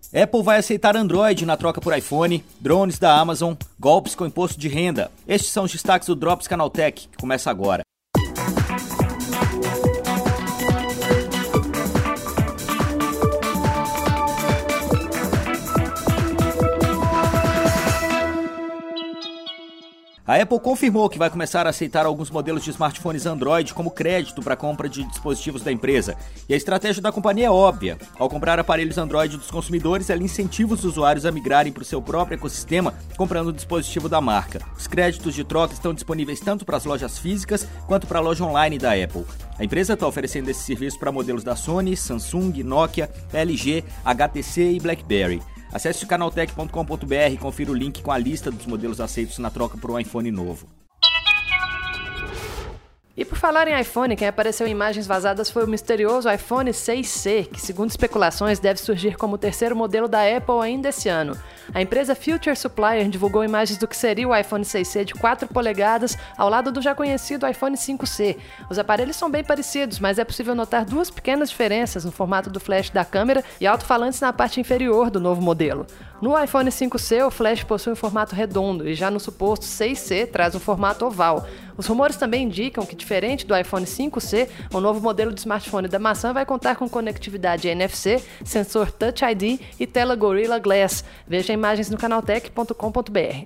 Apple vai aceitar Android na troca por iPhone, drones da Amazon, golpes com imposto de renda. Estes são os destaques do Drops Canaltech, que começa agora. A Apple confirmou que vai começar a aceitar alguns modelos de smartphones Android como crédito para compra de dispositivos da empresa. E a estratégia da companhia é óbvia. Ao comprar aparelhos Android dos consumidores, ela incentiva os usuários a migrarem para o seu próprio ecossistema comprando o dispositivo da marca. Os créditos de troca estão disponíveis tanto para as lojas físicas quanto para a loja online da Apple. A empresa está oferecendo esse serviço para modelos da Sony, Samsung, Nokia, LG, HTC e BlackBerry. Acesse canaltech.com.br e confira o link com a lista dos modelos aceitos na troca por um iPhone novo. E por falar em iPhone, quem apareceu em imagens vazadas foi o misterioso iPhone 6C, que, segundo especulações, deve surgir como o terceiro modelo da Apple ainda esse ano. A empresa Future Supplier divulgou imagens do que seria o iPhone 6C de 4 polegadas ao lado do já conhecido iPhone 5C. Os aparelhos são bem parecidos, mas é possível notar duas pequenas diferenças no formato do flash da câmera e alto-falantes na parte inferior do novo modelo. No iPhone 5C, o flash possui um formato redondo e já no suposto 6C traz um formato oval. Os rumores também indicam que, diferente do iPhone 5C, o novo modelo de smartphone da maçã vai contar com conectividade NFC, sensor Touch ID e tela Gorilla Glass. Veja imagens no canaltech.com.br.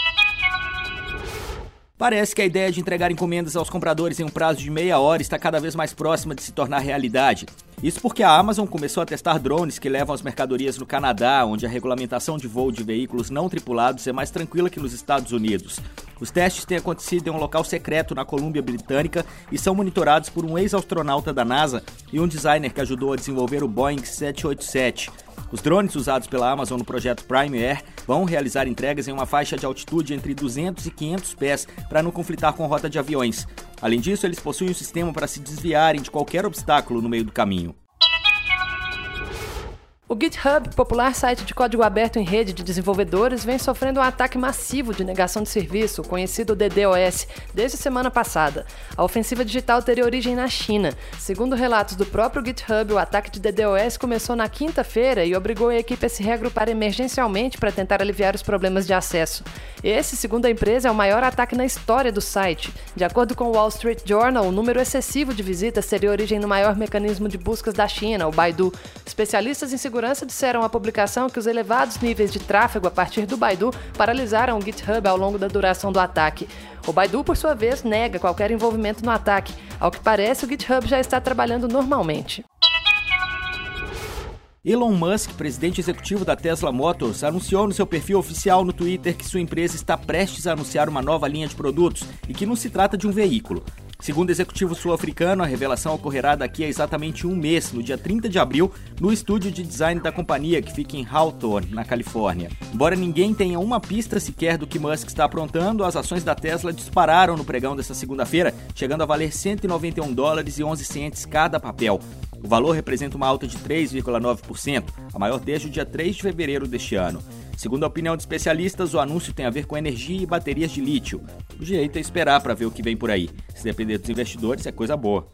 Parece que a ideia de entregar encomendas aos compradores em um prazo de meia hora está cada vez mais próxima de se tornar realidade. Isso porque a Amazon começou a testar drones que levam as mercadorias no Canadá, onde a regulamentação de voo de veículos não tripulados é mais tranquila que nos Estados Unidos. Os testes têm acontecido em um local secreto na Colômbia Britânica e são monitorados por um ex-astronauta da NASA e um designer que ajudou a desenvolver o Boeing 787. Os drones usados pela Amazon no projeto Prime Air vão realizar entregas em uma faixa de altitude entre 200 e 500 pés para não conflitar com a rota de aviões. Além disso, eles possuem um sistema para se desviarem de qualquer obstáculo no meio do caminho. O GitHub, popular site de código aberto em rede de desenvolvedores, vem sofrendo um ataque massivo de negação de serviço, conhecido DDoS, desde a semana passada. A ofensiva digital teria origem na China. Segundo relatos do próprio GitHub, o ataque de DDoS começou na quinta-feira e obrigou a equipe a se reagrupar emergencialmente para tentar aliviar os problemas de acesso. Esse, segundo a empresa, é o maior ataque na história do site. De acordo com o Wall Street Journal, o número excessivo de visitas teria origem no maior mecanismo de buscas da China, o Baidu. Especialistas em segurança disseram à publicação que os elevados níveis de tráfego a partir do Baidu paralisaram o GitHub ao longo da duração do ataque. O Baidu, por sua vez, nega qualquer envolvimento no ataque. Ao que parece, o GitHub já está trabalhando normalmente. Elon Musk, presidente executivo da Tesla Motors, anunciou no seu perfil oficial no Twitter que sua empresa está prestes a anunciar uma nova linha de produtos e que não se trata de um veículo. Segundo o executivo sul-africano, a revelação ocorrerá daqui a exatamente um mês, no dia 30 de abril, no estúdio de design da companhia, que fica em Hawthorne, na Califórnia. Embora ninguém tenha uma pista sequer do que Musk está aprontando, as ações da Tesla dispararam no pregão desta segunda-feira, chegando a valer $191,11 cada papel. O valor representa uma alta de 3,9%, a maior desde o dia 3 de fevereiro deste ano. Segundo a opinião de especialistas, o anúncio tem a ver com energia e baterias de lítio. O jeito é esperar para ver o que vem por aí. Se depender dos investidores, é coisa boa.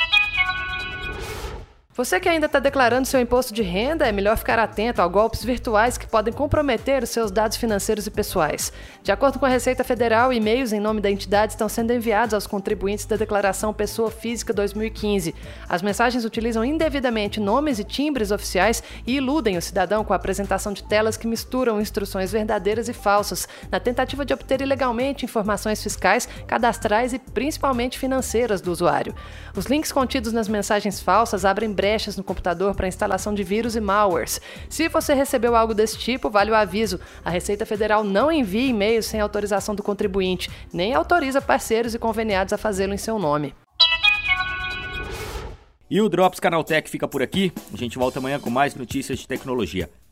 Você que ainda está declarando seu imposto de renda, é melhor ficar atento a golpes virtuais que podem comprometer os seus dados financeiros e pessoais. De acordo com a Receita Federal, e-mails em nome da entidade estão sendo enviados aos contribuintes da Declaração Pessoa Física 2015. As mensagens utilizam indevidamente nomes e timbres oficiais e iludem o cidadão com a apresentação de telas que misturam instruções verdadeiras e falsas, na tentativa de obter ilegalmente informações fiscais, cadastrais e principalmente financeiras do usuário. Os links contidos nas mensagens falsas abrem brechas no computador para instalação de vírus e malwares. Se você recebeu algo desse tipo, vale o aviso. A Receita Federal não envia e-mails sem autorização do contribuinte, nem autoriza parceiros e conveniados a fazê-lo em seu nome. E o Drops Canaltech fica por aqui. A gente volta amanhã com mais notícias de tecnologia.